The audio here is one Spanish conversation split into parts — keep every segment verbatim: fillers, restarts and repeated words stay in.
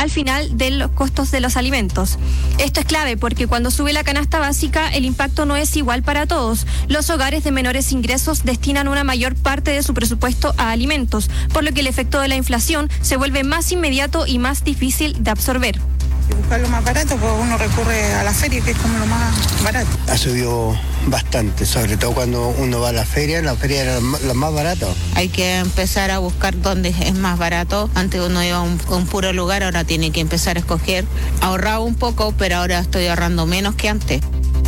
al final de los costos de los alimentos. Esto es clave porque cuando sube la canasta básica el impacto no es igual para todos. Los hogares de menores ingresos destinan una mayor parte de su presupuesto a alimentos, por lo que el efecto de la inflación se vuelve más inmediato y más difícil de absorber. Buscar lo más barato, pues uno recurre a la feria, que es como lo más barato. Ha subido bastante, sobre todo cuando uno va a la feria, la feria era lo más barato. Hay que empezar a buscar dónde es más barato. Antes uno iba a un, a un puro lugar, ahora tiene que empezar a escoger. Ahorraba un poco, pero ahora estoy ahorrando menos que antes.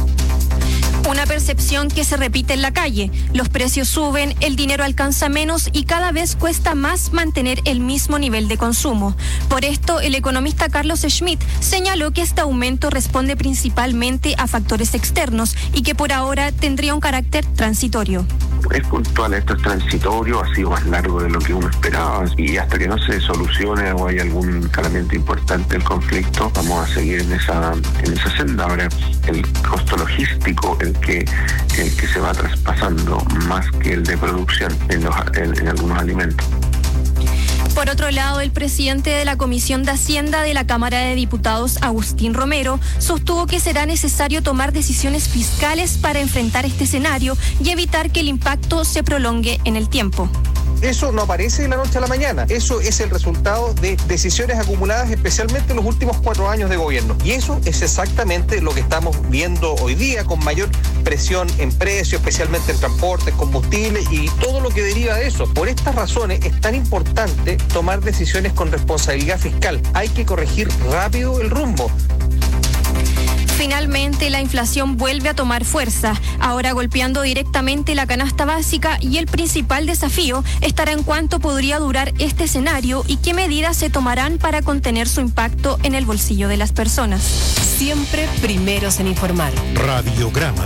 Una percepción que se repite en la calle. Los precios suben, el dinero alcanza menos y cada vez cuesta más mantener el mismo nivel de consumo. Por esto, el economista Carlos Schmitt señaló que este aumento responde principalmente a factores externos y que por ahora tendría un carácter transitorio. Es puntual, esto es transitorio, ha sido más largo de lo que uno esperaba y hasta que no se solucione o hay algún calamiento importante del conflicto, vamos a seguir en esa en esa senda. Ahora, el costo logístico, el que el que se va traspasando más que el de producción en, los, en, en algunos alimentos. Por otro lado, el presidente de la Comisión de Hacienda de la Cámara de Diputados, Agustín Romero, sostuvo que será necesario tomar decisiones fiscales para enfrentar este escenario y evitar que el impacto se prolongue en el tiempo. Eso no aparece de la noche a la mañana. Eso es el resultado de decisiones acumuladas especialmente en los últimos cuatro años de gobierno. Y eso es exactamente lo que estamos viendo hoy día, con mayor presión en precios, especialmente en transportes, combustibles y todo lo que deriva de eso. Por estas razones es tan importante tomar decisiones con responsabilidad fiscal. Hay que corregir rápido el rumbo. Finalmente, la inflación vuelve a tomar fuerza, ahora golpeando directamente la canasta básica, y el principal desafío estará en cuánto podría durar este escenario y qué medidas se tomarán para contener su impacto en el bolsillo de las personas. Siempre primeros en informar. Radiograma.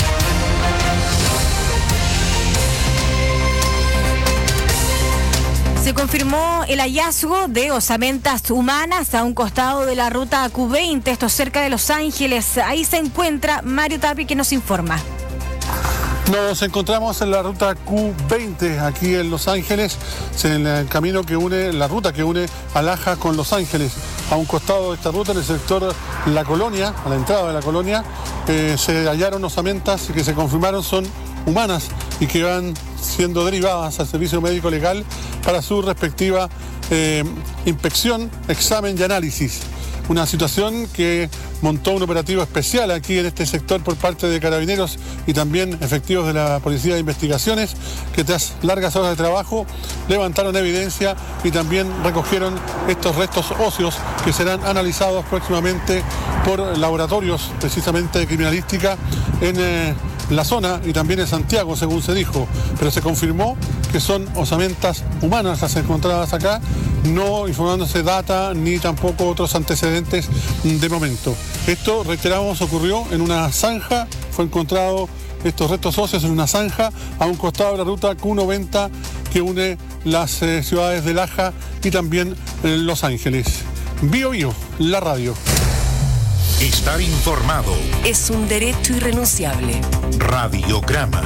Se confirmó el hallazgo de osamentas humanas a un costado de la ruta Q veinte, esto cerca de Los Ángeles. Ahí se encuentra Mario Tapi, que nos informa. Nos encontramos en la ruta Q veinte, aquí en Los Ángeles, en el camino que une, la ruta que une a Laja con Los Ángeles. A un costado de esta ruta, en el sector La Colonia, a la entrada de La Colonia, eh, se hallaron osamentas que se confirmaron son humanas y que van siendo derivadas al servicio médico legal para su respectiva eh, inspección, examen y análisis. Una situación que montó un operativo especial aquí en este sector por parte de Carabineros y también efectivos de la Policía de Investigaciones, que tras largas horas de trabajo levantaron evidencia y también recogieron estos restos óseos que serán analizados próximamente por laboratorios precisamente de criminalística en eh, la zona y también en Santiago, según se dijo, pero se confirmó que son osamentas humanas las encontradas acá, no informándose data ni tampoco otros antecedentes de momento. Esto, reiteramos, ocurrió en una zanja, fue encontrado estos restos óseos en una zanja a un costado de la ruta Q noventa que une las eh, ciudades de Laja y también eh, Los Ángeles. Bio Bio, la radio. Estar informado Es un derecho irrenunciable. Radiograma.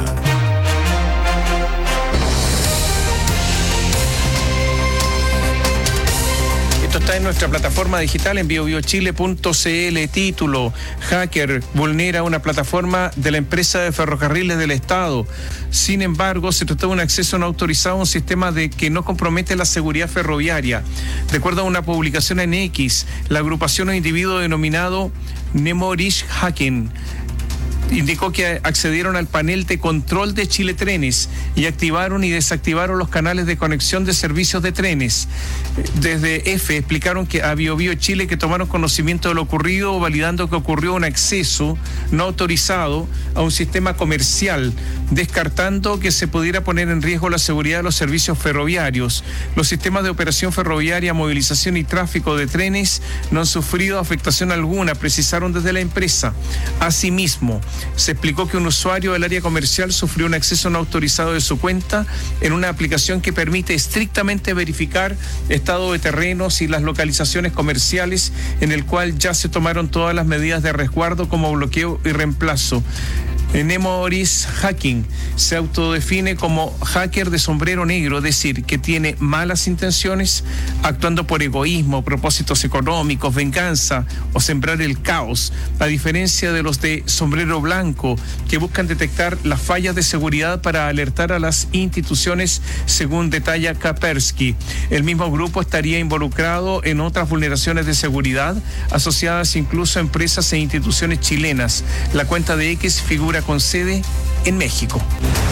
Esto está en nuestra plataforma digital en bio bio chile punto c l. Título: hacker vulnera una plataforma de la empresa de ferrocarriles del Estado. Sin embargo, se trató de un acceso no autorizado a un sistema de que no compromete la seguridad ferroviaria. De acuerdo a una publicación en X, la agrupación o individuo denominado Nemorish Hacking indicó que accedieron al panel de control de Chile Trenes y activaron y desactivaron los canales de conexión de servicios de trenes. Desde F explicaron que a Bio Bio Chile que tomaron conocimiento de lo ocurrido, validando que ocurrió un acceso no autorizado a un sistema comercial, descartando que se pudiera poner en riesgo la seguridad de los servicios ferroviarios. Los sistemas de operación ferroviaria, movilización y tráfico de trenes no han sufrido afectación alguna, precisaron desde la empresa. Asimismo, se explicó que un usuario del área comercial sufrió un acceso no autorizado de su cuenta en una aplicación que permite estrictamente verificar estado de terrenos y las localizaciones comerciales, en el cual ya se tomaron todas las medidas de resguardo como bloqueo y reemplazo. Nemoris Hacking se autodefine como hacker de sombrero negro, es decir, que tiene malas intenciones, actuando por egoísmo, propósitos económicos, venganza o sembrar el caos, a diferencia de los de sombrero blanco, que buscan detectar las fallas de seguridad para alertar a las instituciones, según detalla Kaspersky. El mismo grupo estaría involucrado en otras vulneraciones de seguridad, asociadas incluso a empresas e instituciones chilenas. La cuenta de X figura con sede en México.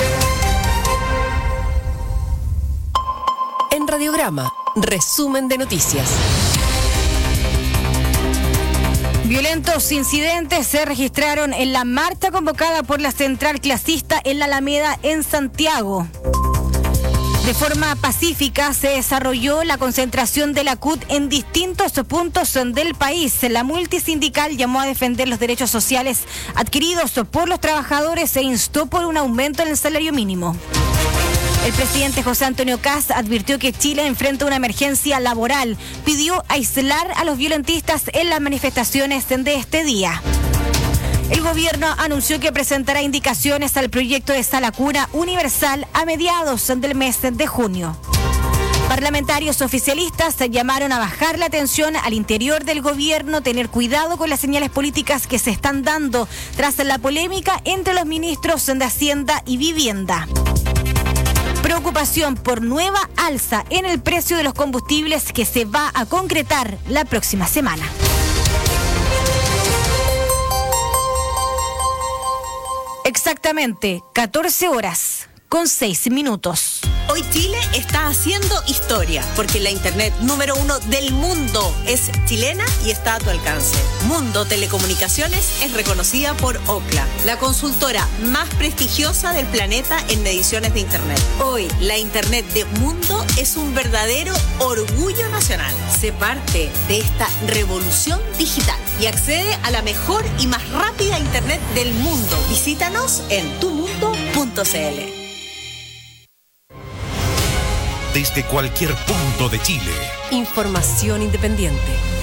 En Radiograma, resumen de noticias. Violentos incidentes se registraron en la marcha convocada por la Central Clasista en la Alameda en Santiago. De forma pacífica se desarrolló la concentración de la C U T en distintos puntos del país. La multisindical llamó a defender los derechos sociales adquiridos por los trabajadores e instó por un aumento en el salario mínimo. El presidente José Antonio Kast advirtió que Chile enfrenta una emergencia laboral. Pidió aislar a los violentistas en las manifestaciones de este día. El gobierno anunció que presentará indicaciones al proyecto de sala cuna universal a mediados del mes de junio. Parlamentarios oficialistas llamaron a bajar la tensión al interior del gobierno, tener cuidado con las señales políticas que se están dando tras la polémica entre los ministros de Hacienda y Vivienda. Preocupación por nueva alza en el precio de los combustibles que se va a concretar la próxima semana. Exactamente catorce horas con seis minutos. Hoy Chile está haciendo historia porque la internet número uno del mundo es chilena y está a tu alcance. Mundo Telecomunicaciones es reconocida por Ookla, la consultora más prestigiosa del planeta en mediciones de internet. Hoy la internet de Mundo es un verdadero orgullo nacional. Sé parte de esta revolución digital y accede a la mejor y más rápida internet del mundo. Visítanos en tu mundo punto c l. Desde cualquier punto de Chile. Información independiente.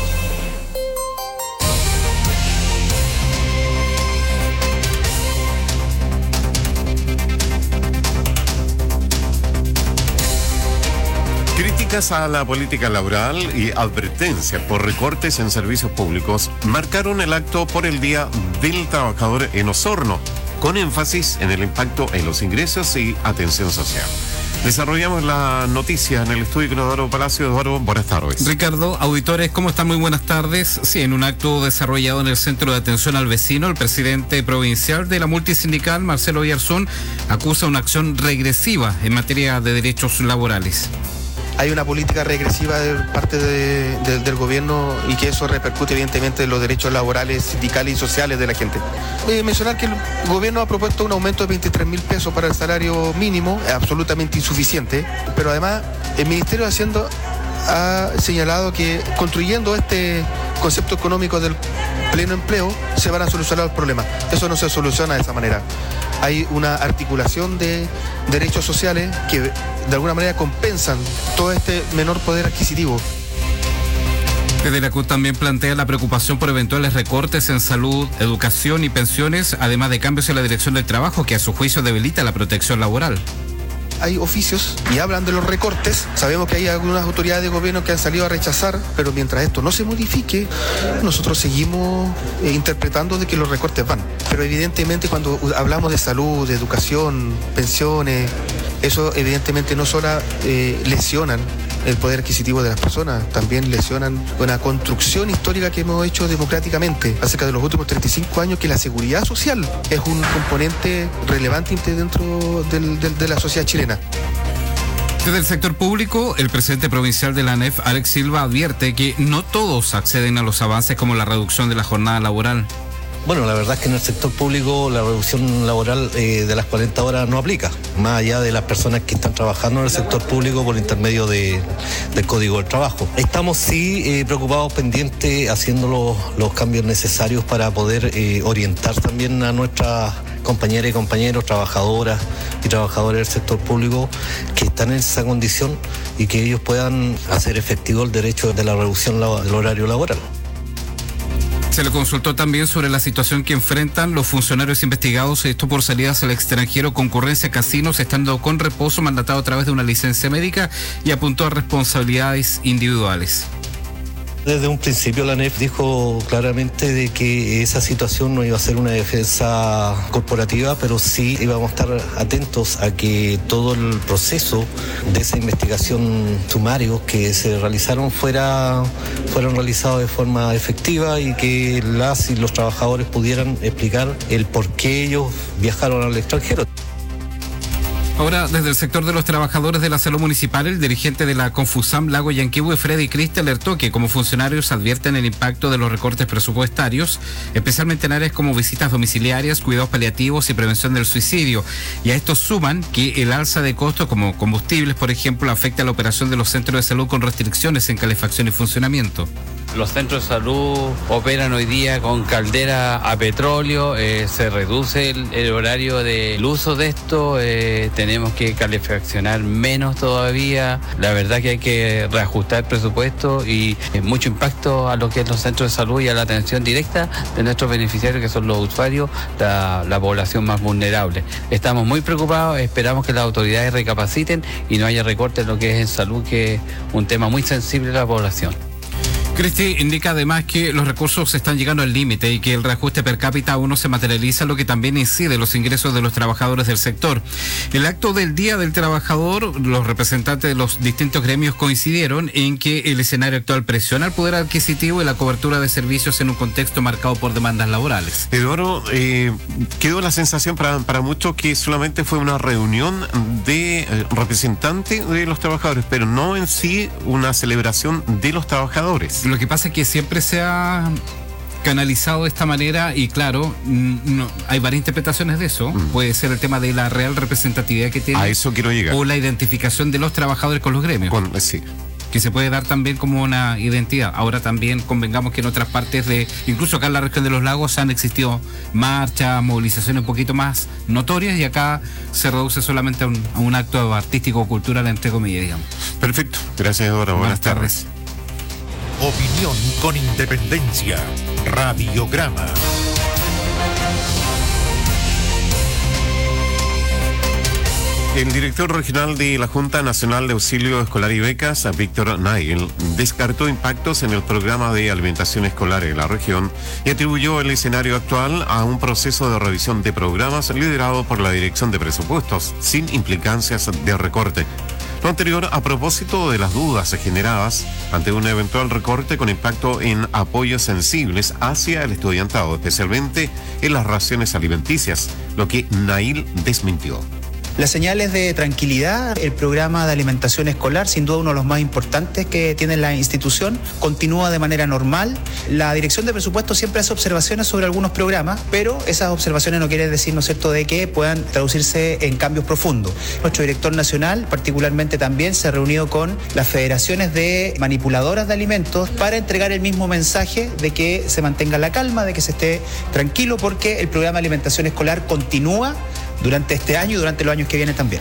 Críticas a la política laboral y advertencias por recortes en servicios públicos marcaron el acto por el Día del Trabajador en Osorno, con énfasis en el impacto en los ingresos y atención social. Desarrollamos la noticia en el estudio con Eduardo Palacio. Eduardo, buenas tardes. Ricardo, auditores, ¿cómo están? Muy buenas tardes. Sí, en un acto desarrollado en el Centro de Atención al Vecino, el presidente provincial de la multisindical, Marcelo Oyarzún, acusa una acción regresiva en materia de derechos laborales. Hay una política regresiva de parte de, de, del gobierno y que eso repercute evidentemente en los derechos laborales, sindicales y sociales de la gente. Eh, mencionar que el gobierno ha propuesto un aumento de veintitrés mil pesos para el salario mínimo, absolutamente insuficiente, pero además el Ministerio de Hacienda ha señalado que construyendo este concepto económico del pleno empleo se van a solucionar los problemas. Eso no se soluciona de esa manera. Hay una articulación de derechos sociales que de alguna manera compensan todo este menor poder adquisitivo. Desde la C U T también plantea la preocupación por eventuales recortes en salud, educación y pensiones, además de cambios en la dirección del trabajo que a su juicio debilita la protección laboral. Hay oficios y hablan de los recortes. Sabemos que hay algunas autoridades de gobierno que han salido a rechazar, pero mientras esto no se modifique, nosotros seguimos eh, interpretando de que los recortes van. Pero evidentemente cuando hablamos de salud, de educación, pensiones, eso evidentemente no solo eh, lesionan el poder adquisitivo de las personas, también lesionan una construcción histórica que hemos hecho democráticamente acerca de los últimos treinta y cinco años, que la seguridad social es un componente relevante dentro del, del, de la sociedad chilena. Desde el sector público, el presidente provincial de la A N E F, Alex Silva, advierte que no todos acceden a los avances como la reducción de la jornada laboral. Bueno, la verdad es que en el sector público la reducción laboral eh, de las cuarenta horas no aplica, más allá de las personas que están trabajando en el sector público por intermedio de, del Código del Trabajo. Estamos sí eh, preocupados, pendientes, haciendo los, los cambios necesarios para poder eh, orientar también a nuestras compañeras y compañeros, trabajadoras y trabajadores del sector público que están en esa condición y que ellos puedan hacer efectivo el derecho de la reducción del horario laboral. Se le consultó también sobre la situación que enfrentan los funcionarios investigados, esto por salidas al extranjero, concurrencia a casinos, estando con reposo mandatado a través de una licencia médica, y apuntó a responsabilidades individuales. Desde un principio la A N E F dijo claramente de que esa situación no iba a ser una defensa corporativa, pero sí íbamos a estar atentos a que todo el proceso de esa investigación sumario que se realizaron fuera, fueron realizados de forma efectiva y que las y los trabajadores pudieran explicar el por qué ellos viajaron al extranjero. Ahora, desde el sector de los trabajadores de la salud municipal, el dirigente de la Confusam Lago Yanquihue, Freddy Cristi, alertó que como funcionarios advierten el impacto de los recortes presupuestarios, especialmente en áreas como visitas domiciliarias, cuidados paliativos y prevención del suicidio. Y a esto suman que el alza de costos como combustibles, por ejemplo, afecta a la operación de los centros de salud con restricciones en calefacción y funcionamiento. Los centros de salud operan hoy día con caldera a petróleo, eh, se reduce el, el horario del uso de esto, eh, tenemos que calefaccionar menos todavía. La verdad que hay que reajustar el presupuesto y eh, mucho impacto a lo que es los centros de salud y a la atención directa de nuestros beneficiarios, que son los usuarios, la, la población más vulnerable. Estamos muy preocupados, esperamos que las autoridades recapaciten y no haya recortes en lo que es en salud, que es un tema muy sensible a la población. Cristi indica además que los recursos están llegando al límite y que el reajuste per cápita aún no se materializa, lo que también incide en los ingresos de los trabajadores del sector. El acto del Día del Trabajador, los representantes de los distintos gremios coincidieron en que el escenario actual presiona el poder adquisitivo y la cobertura de servicios en un contexto marcado por demandas laborales. Eduardo, eh, quedó la sensación para, para muchos que solamente fue una reunión de eh, representantes de los trabajadores, pero no en sí una celebración de los trabajadores. Lo que pasa es que siempre se ha canalizado de esta manera y claro, no, hay varias interpretaciones de eso. Mm. Puede ser el tema de la real representatividad que tiene. A eso quiero llegar. O la identificación de los trabajadores con los gremios. Con, sí. Que se puede dar también como una identidad. Ahora también convengamos que en otras partes de, incluso acá en la región de los lagos han existido marchas, movilizaciones un poquito más notorias y acá se reduce solamente a un, a un acto artístico o cultural, entre comillas, digamos. Perfecto. Gracias, Eduardo. Buenas, Buenas tardes. tardes. Opinión con independencia. Radiograma. El director regional de la Junta Nacional de Auxilio Escolar y Becas, Víctor Nail, descartó impactos en el programa de alimentación escolar en la región y atribuyó el escenario actual a un proceso de revisión de programas liderado por la Dirección de Presupuestos, sin implicancias de recorte. Lo anterior a propósito de las dudas generadas ante un eventual recorte con impacto en apoyos sensibles hacia el estudiantado, especialmente en las raciones alimenticias, lo que Nail desmintió. Las señales de tranquilidad, el programa de alimentación escolar, sin duda uno de los más importantes que tiene la institución, continúa de manera normal. La Dirección de Presupuestos siempre hace observaciones sobre algunos programas, pero esas observaciones no quieren decir, ¿no es cierto?, de que puedan traducirse en cambios profundos. Nuestro director nacional, particularmente también, se ha reunido con las federaciones de manipuladoras de alimentos para entregar el mismo mensaje de que se mantenga la calma, de que se esté tranquilo, porque el programa de alimentación escolar continúa durante este año y durante los años que vienen también.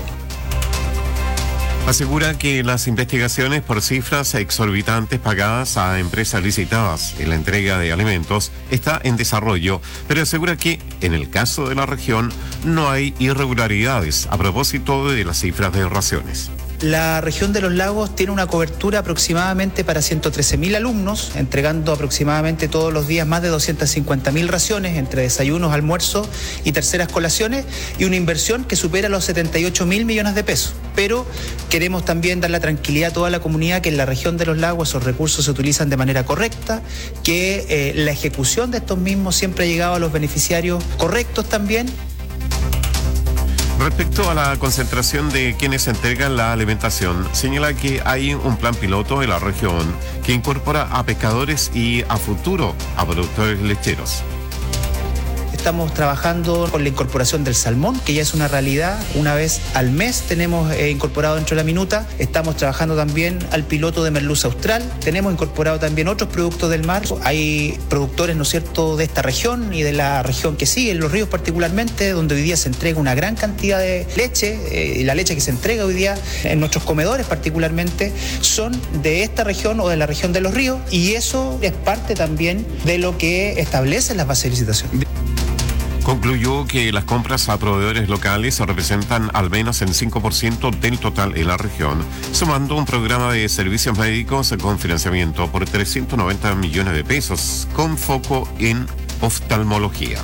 Asegura que las investigaciones por cifras exorbitantes pagadas a empresas licitadas en la entrega de alimentos está en desarrollo, pero asegura que en el caso de la región no hay irregularidades a propósito de las cifras de raciones. La región de los lagos tiene una cobertura aproximadamente para ciento trece mil alumnos, entregando aproximadamente todos los días más de doscientas cincuenta mil raciones entre desayunos, almuerzos y terceras colaciones, y una inversión que supera los setenta y ocho mil millones de pesos. Pero queremos también dar la tranquilidad a toda la comunidad que en la región de los lagos esos recursos se utilizan de manera correcta, que eh, la ejecución de estos mismos siempre ha llegado a los beneficiarios correctos también. Respecto a la concentración de quienes entregan la alimentación, señala que hay un plan piloto en la región que incorpora a pescadores y a futuro a productores lecheros. Estamos trabajando con la incorporación del salmón, que ya es una realidad. Una vez al mes tenemos eh, incorporado dentro de la minuta. Estamos trabajando también al piloto de merluza austral. Tenemos incorporado también otros productos del mar. Hay productores, ¿no es cierto?, de esta región y de la región que sigue, en los ríos particularmente, donde hoy día se entrega una gran cantidad de leche, eh, y la leche que se entrega hoy día en nuestros comedores particularmente son de esta región o de la región de los ríos, y eso es parte también de lo que establecen las bases de licitación. Concluyó que las compras a proveedores locales representan al menos el cinco por ciento del total en la región, sumando un programa de servicios médicos con financiamiento por trescientos noventa millones de pesos, con foco en oftalmología.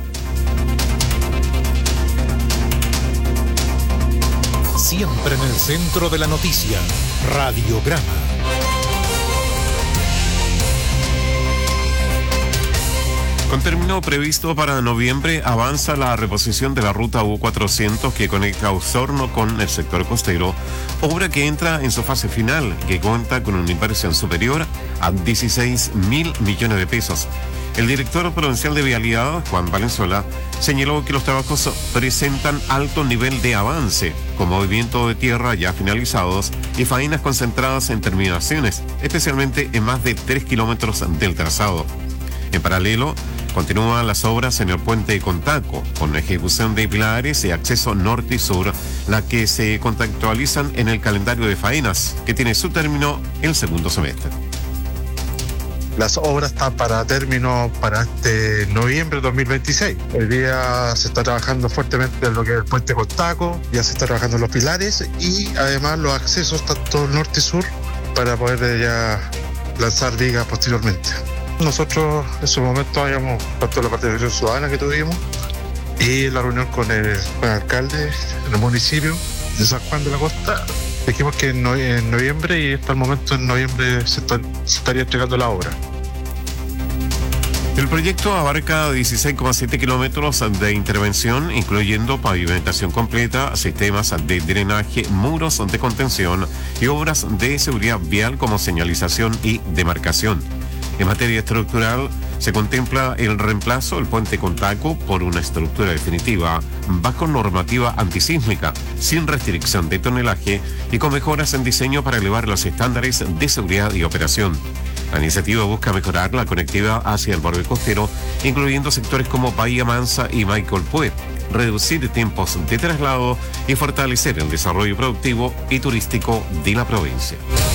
Siempre en el centro de la noticia, Radiograma. Con término previsto para noviembre, avanza la reposición de la ruta U cuatrocientos que conecta Osorno con el sector costero, obra que entra en su fase final, que cuenta con una inversión superior a dieciséis mil millones de pesos. El director provincial de Vialidad, Juan Valenzuela, señaló que los trabajos presentan alto nivel de avance, con movimiento de tierra ya finalizados y faenas concentradas en terminaciones, especialmente en más de tres kilómetros del trazado. En paralelo, continúan las obras en el puente de Contaco, con ejecución de pilares y acceso norte y sur, las que se contextualizan en el calendario de faenas, que tiene su término el segundo semestre. Las obras están para término para este noviembre de dos mil veintiséis. Hoy día se está trabajando fuertemente en lo que es el puente Contaco, ya se está trabajando en los pilares y además los accesos tanto norte y sur para poder ya lanzar vigas posteriormente. Nosotros en su momento habíamos, tanto la participación ciudadana que tuvimos y la reunión con el, con el alcalde en el municipio de San Juan de la Costa, dijimos que en, no, en noviembre, y hasta el momento en noviembre se, está, se estaría entregando la obra. El proyecto abarca dieciséis coma siete kilómetros de intervención, incluyendo pavimentación completa, sistemas de drenaje, muros de contención y obras de seguridad vial como señalización y demarcación. En materia estructural, se contempla el reemplazo del puente Contaco por una estructura definitiva, bajo normativa antisísmica, sin restricción de tonelaje y con mejoras en diseño para elevar los estándares de seguridad y operación. La iniciativa busca mejorar la conectividad hacia el borde costero, incluyendo sectores como Bahía Mansa y Michael Puet, reducir tiempos de traslado y fortalecer el desarrollo productivo y turístico de la provincia.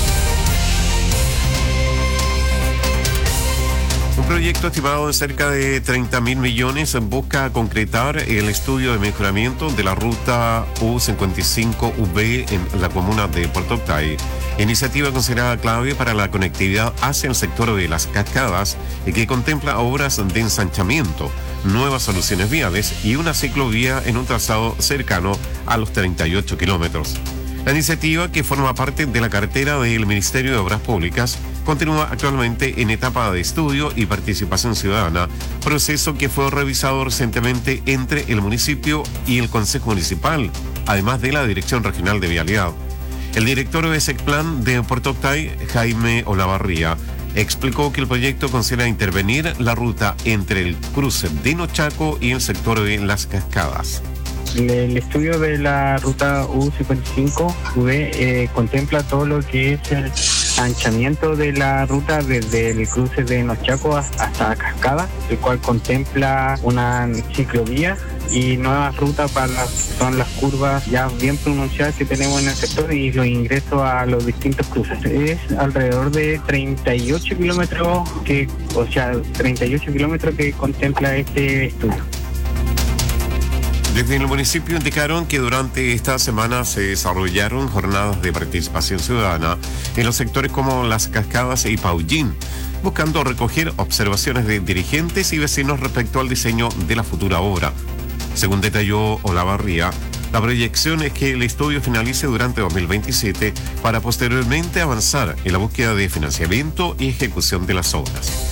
Un proyecto estimado de cerca de treinta mil millones busca concretar el estudio de mejoramiento de la ruta U cincuenta y cinco V en la comuna de Puerto Octay, iniciativa considerada clave para la conectividad hacia el sector de las cascadas y que contempla obras de ensanchamiento, nuevas soluciones viales y una ciclovía en un trazado cercano a los treinta y ocho kilómetros. La iniciativa, que forma parte de la cartera del Ministerio de Obras Públicas, continúa actualmente en etapa de estudio y participación ciudadana, proceso que fue revisado recientemente entre el municipio y el Consejo Municipal, además de la Dirección Regional de Vialidad. El director de SECPLAN de Puerto Octay, Jaime Olavarría, explicó que el proyecto considera intervenir la ruta entre el cruce de Nochaco y el sector de Las Cascadas. El estudio de la ruta U cincuenta y cinco V eh, contempla todo lo que es el anchamiento de la ruta desde el cruce de Nochaco hasta Cascada, el cual contempla una ciclovía y nuevas rutas para las, son las curvas ya bien pronunciadas que tenemos en el sector y los ingresos a los distintos cruces. Es alrededor de treinta y ocho kilómetros que, o sea, treinta y ocho kilómetros que contempla este estudio. Desde el municipio indicaron que durante esta semana se desarrollaron jornadas de participación ciudadana en los sectores como Las Cascadas y Paullín, buscando recoger observaciones de dirigentes y vecinos respecto al diseño de la futura obra. Según detalló Olavarría, la proyección es que el estudio finalice durante dos mil veintisiete para posteriormente avanzar en la búsqueda de financiamiento y ejecución de las obras.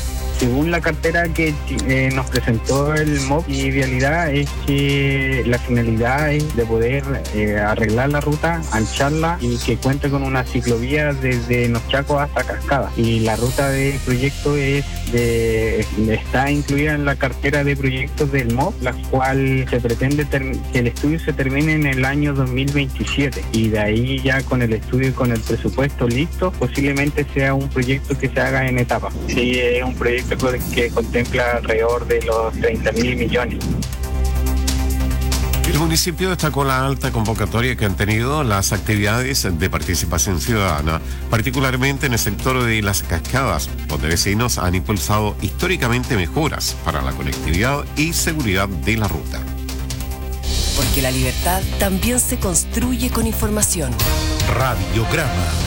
Según la cartera que eh, nos presentó el M O P y Vialidad, es que la finalidad es de poder eh, arreglar la ruta, ancharla y que cuente con una ciclovía desde Nochaco hasta Cascada. Y la ruta de proyecto es de, está incluida en la cartera de proyectos del M O P, la cual se pretende term- que el estudio se termine en el año dos mil veintisiete, y de ahí ya con el estudio y con el presupuesto listo, posiblemente sea un proyecto que se haga en etapas. Sí, es un proyecto que contempla alrededor de los treinta mil millones. El municipio destacó la alta convocatoria que han tenido las actividades de participación ciudadana, particularmente en el sector de las cascadas, donde vecinos han impulsado históricamente mejoras para la conectividad y seguridad de la ruta. Porque la libertad también se construye con información. Radiograma.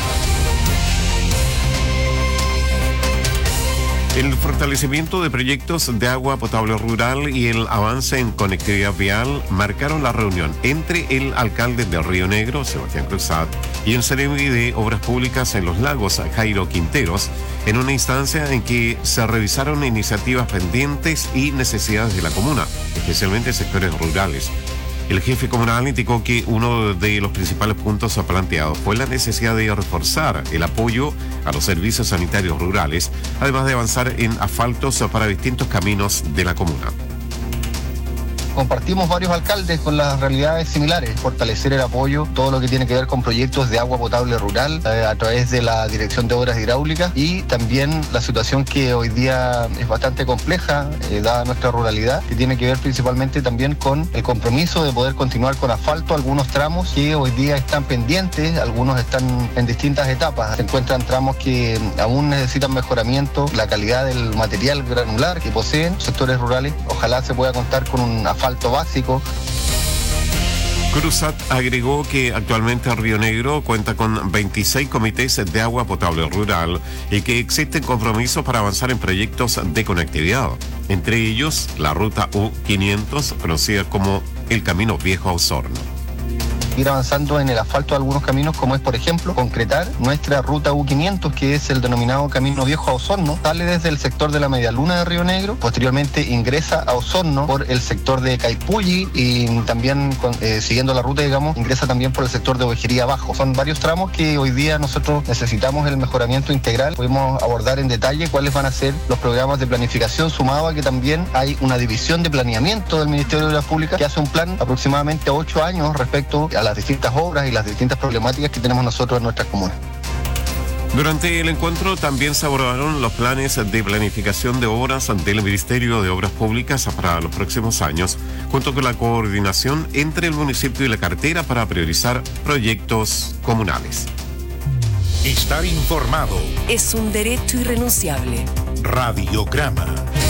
El fortalecimiento de proyectos de agua potable rural y el avance en conectividad vial marcaron la reunión entre el alcalde de Río Negro, Sebastián Cruzat, y el Seremi de Obras Públicas en los Lagos, Jairo Quinteros, en una instancia en que se revisaron iniciativas pendientes y necesidades de la comuna, especialmente sectores rurales. El jefe comunal indicó que uno de los principales puntos planteados fue la necesidad de reforzar el apoyo a los servicios sanitarios rurales, además de avanzar en asfaltos para distintos caminos de la comuna. Compartimos varios alcaldes con las realidades similares, fortalecer el apoyo, todo lo que tiene que ver con proyectos de agua potable rural eh, a través de la Dirección de Obras Hidráulicas, y también la situación que hoy día es bastante compleja, eh, dada nuestra ruralidad, que tiene que ver principalmente también con el compromiso de poder continuar con asfalto algunos tramos que hoy día están pendientes, algunos están en distintas etapas. Se encuentran tramos que aún necesitan mejoramiento, la calidad del material granular que poseen sectores rurales. Ojalá se pueda contar con un asfalto asfalto básico. Cruzat agregó que actualmente Río Negro cuenta con veintiséis comités de agua potable rural y que existen compromisos para avanzar en proyectos de conectividad, entre ellos la ruta U quinientos, conocida como el Camino Viejo a Osorno. Ir avanzando en el asfalto de algunos caminos, como es, por ejemplo, concretar nuestra ruta U quinientos, que es el denominado Camino Viejo a Osorno. Sale desde el sector de la Medialuna de Río Negro, posteriormente ingresa a Osorno por el sector de Caipulli y también, eh, siguiendo la ruta, digamos, ingresa también por el sector de Ovejería Abajo. Son varios tramos que hoy día nosotros necesitamos el mejoramiento integral. Podemos abordar en detalle cuáles van a ser los programas de planificación, sumado a que también hay una división de planeamiento del Ministerio de Obras Públicas que hace un plan aproximadamente ocho años respecto a las distintas obras y las distintas problemáticas que tenemos nosotros en nuestras comunas. Durante el encuentro también se abordaron los planes de planificación de obras del Ministerio de Obras Públicas para los próximos años, junto con la coordinación entre el municipio y la cartera para priorizar proyectos comunales. Estar informado es un derecho irrenunciable. Radiograma.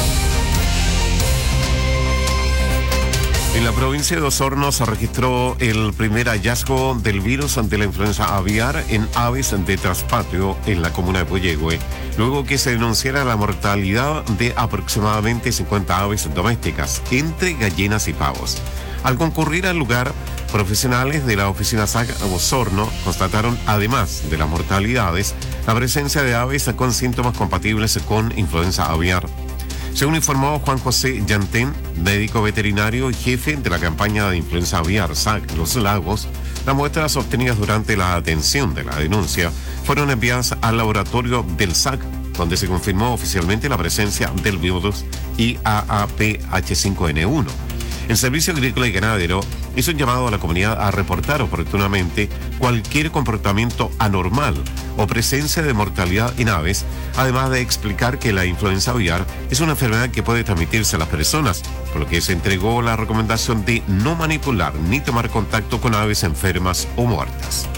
En la provincia de Osorno se registró el primer hallazgo del virus de la influenza aviar en aves de traspatio en la comuna de Puyehue, luego que se denunciara la mortalidad de aproximadamente cincuenta aves domésticas, entre gallinas y pavos. Al concurrir al lugar, profesionales de la oficina S A C Osorno constataron, además de las mortalidades, la presencia de aves con síntomas compatibles con influenza aviar. Según informó Juan José Yantén, médico veterinario y jefe de la campaña de influenza aviar S A C Los Lagos, las muestras obtenidas durante la atención de la denuncia fueron enviadas al laboratorio del S A C, donde se confirmó oficialmente la presencia del virus I A A P H cinco N uno. El Servicio Agrícola y Ganadero hizo un llamado a la comunidad a reportar oportunamente cualquier comportamiento anormal o presencia de mortalidad en aves, además de explicar que la influenza aviar es una enfermedad que puede transmitirse a las personas, por lo que se entregó la recomendación de no manipular ni tomar contacto con aves enfermas o muertas.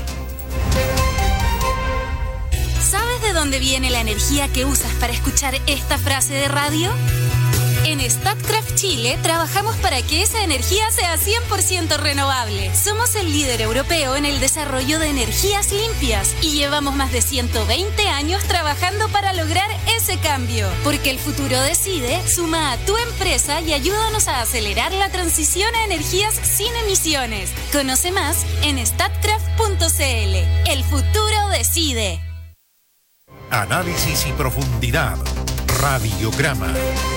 ¿Sabes de dónde viene la energía que usas para escuchar esta frase de radio? En Statkraft Chile trabajamos para que esa energía sea cien por ciento renovable. Somos el líder europeo en el desarrollo de energías limpias y llevamos más de ciento veinte años trabajando para lograr ese cambio. Porque el futuro decide, suma a tu empresa y ayúdanos a acelerar la transición a energías sin emisiones. Conoce más en statkraft punto c l. El futuro decide. Análisis y profundidad. Radiograma.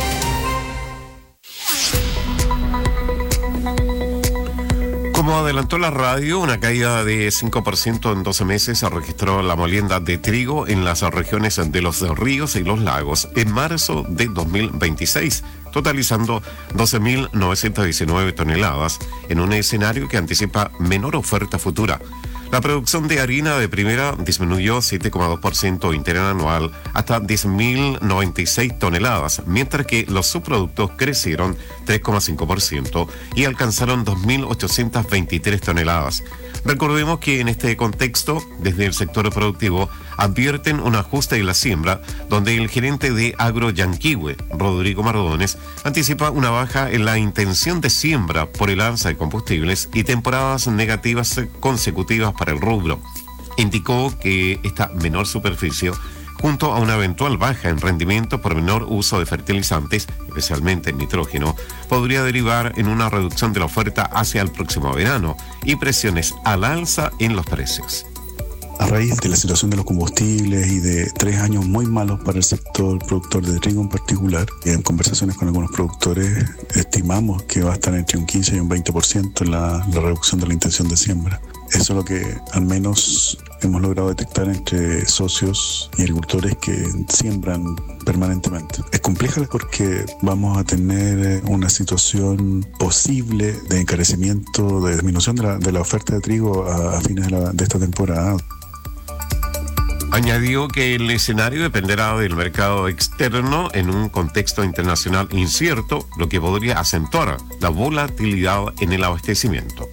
Como adelantó la radio, una caída de cinco por ciento en doce meses se registró la molienda de trigo en las regiones de los ríos y los lagos en marzo de dos mil veintiséis, totalizando doce mil novecientas diecinueve toneladas en un escenario que anticipa menor oferta futura. La producción de harina de primera disminuyó siete coma dos por ciento interanual hasta diez mil noventa y seis toneladas, mientras que los subproductos crecieron tres coma cinco por ciento y alcanzaron dos mil ochocientas veintitrés toneladas. Recordemos que en este contexto, desde el sector productivo, advierten un ajuste en la siembra, donde el gerente de Agro Yanquihue, Rodrigo Mardones, anticipa una baja en la intención de siembra por el alza de combustibles y temporadas negativas consecutivas para el rubro. Indicó que esta menor superficie, junto a una eventual baja en rendimiento por menor uso de fertilizantes, especialmente nitrógeno, podría derivar en una reducción de la oferta hacia el próximo verano y presiones al alza en los precios. A raíz de la situación de los combustibles y de tres años muy malos para el sector productor de trigo en particular, en conversaciones con algunos productores estimamos que va a estar entre un quince y un veinte por ciento la, la reducción de la intención de siembra. Eso es lo que al menos hemos logrado detectar entre socios y agricultores que siembran permanentemente. Es compleja porque vamos a tener una situación posible de encarecimiento, de disminución de la, de la oferta de trigo a, a fines de, la, de esta temporada. Añadió que el escenario dependerá del mercado externo en un contexto internacional incierto, lo que podría acentuar la volatilidad en el abastecimiento.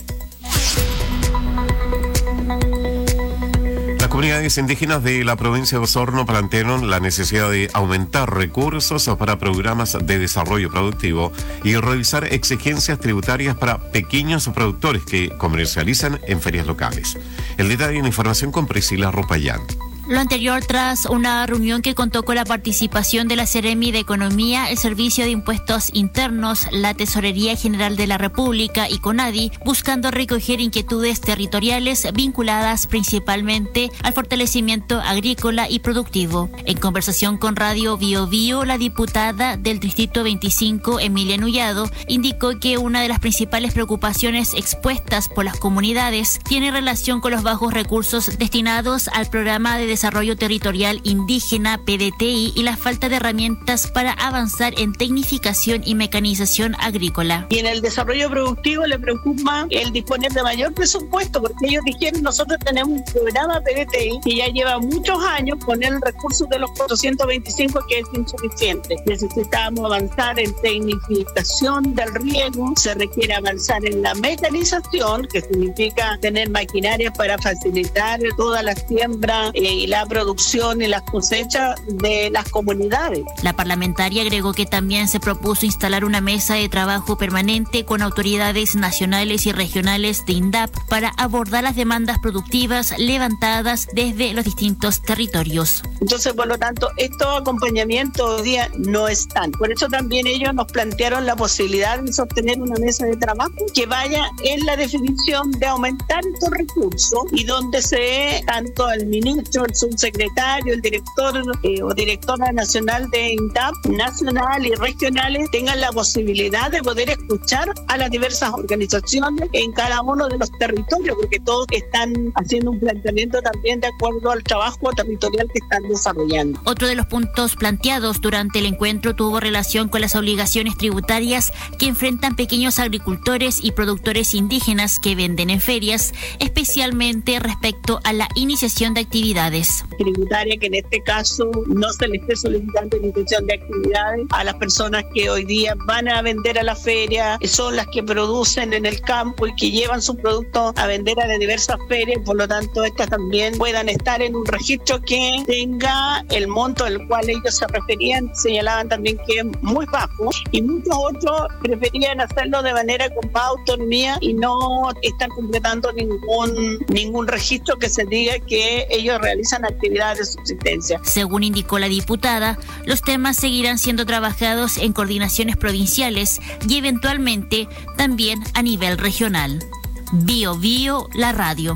Las comunidades indígenas de la provincia de Osorno plantearon la necesidad de aumentar recursos para programas de desarrollo productivo y revisar exigencias tributarias para pequeños productores que comercializan en ferias locales. El detalle en información con Priscila Rupayán. Lo anterior tras una reunión que contó con la participación de la Seremi de Economía, el Servicio de Impuestos Internos, la Tesorería General de la República y CONADI, buscando recoger inquietudes territoriales vinculadas principalmente al fortalecimiento agrícola y productivo. En conversación con Radio Bio Bio, la diputada del Distrito veinticinco, Emilia Nullado, indicó que una de las principales preocupaciones expuestas por las comunidades tiene relación con los bajos recursos destinados al programa de Desarrollo Territorial Indígena, P D T I, y la falta de herramientas para avanzar en tecnificación y mecanización agrícola. Y en el desarrollo productivo le preocupa el disponer de mayor presupuesto, porque ellos dijeron, nosotros tenemos un programa P D T I que ya lleva muchos años con el recurso de los cuatrocientos veinticinco que es insuficiente. Necesitamos avanzar en tecnificación del riego, se requiere avanzar en la mecanización, que significa tener maquinaria para facilitar toda la siembra eh, y la producción y las cosechas de las comunidades. La parlamentaria agregó que también se propuso instalar una mesa de trabajo permanente con autoridades nacionales y regionales de INDAP para abordar las demandas productivas levantadas desde los distintos territorios. Entonces, por lo tanto, estos acompañamientos hoy día no están. Por eso también ellos nos plantearon la posibilidad de sostener una mesa de trabajo que vaya en la definición de aumentar estos recursos y donde se tanto el ministro, el subsecretario, el director eh, o directora nacional de INDAP, nacional y regionales, tengan la posibilidad de poder escuchar a las diversas organizaciones en cada uno de los territorios, porque todos están haciendo un planteamiento también de acuerdo al trabajo territorial que están desarrollando. Otro de los puntos planteados durante el encuentro tuvo relación con las obligaciones tributarias que enfrentan pequeños agricultores y productores indígenas que venden en ferias, especialmente respecto a la iniciación de actividades. Tributaria que en este caso no se le esté solicitando iniciación de actividades a las personas que hoy día van a vender a la feria, son las que producen en el campo y que llevan sus productos a vender a las diversas ferias, por lo tanto estas también puedan estar en un registro que tenga el monto al cual ellos se referían, señalaban también que es muy bajo, y muchos otros preferían hacerlo de manera con más autonomía y no están completando ningún, ningún registro que se diga que ellos realizan actividades de subsistencia. Según indicó la diputada, los temas seguirán siendo trabajados en coordinaciones provinciales y eventualmente también a nivel regional. Bio Bio, la radio.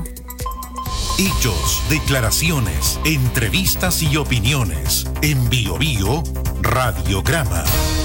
Hechos, declaraciones, entrevistas y opiniones. En Bio Bio, Radiograma.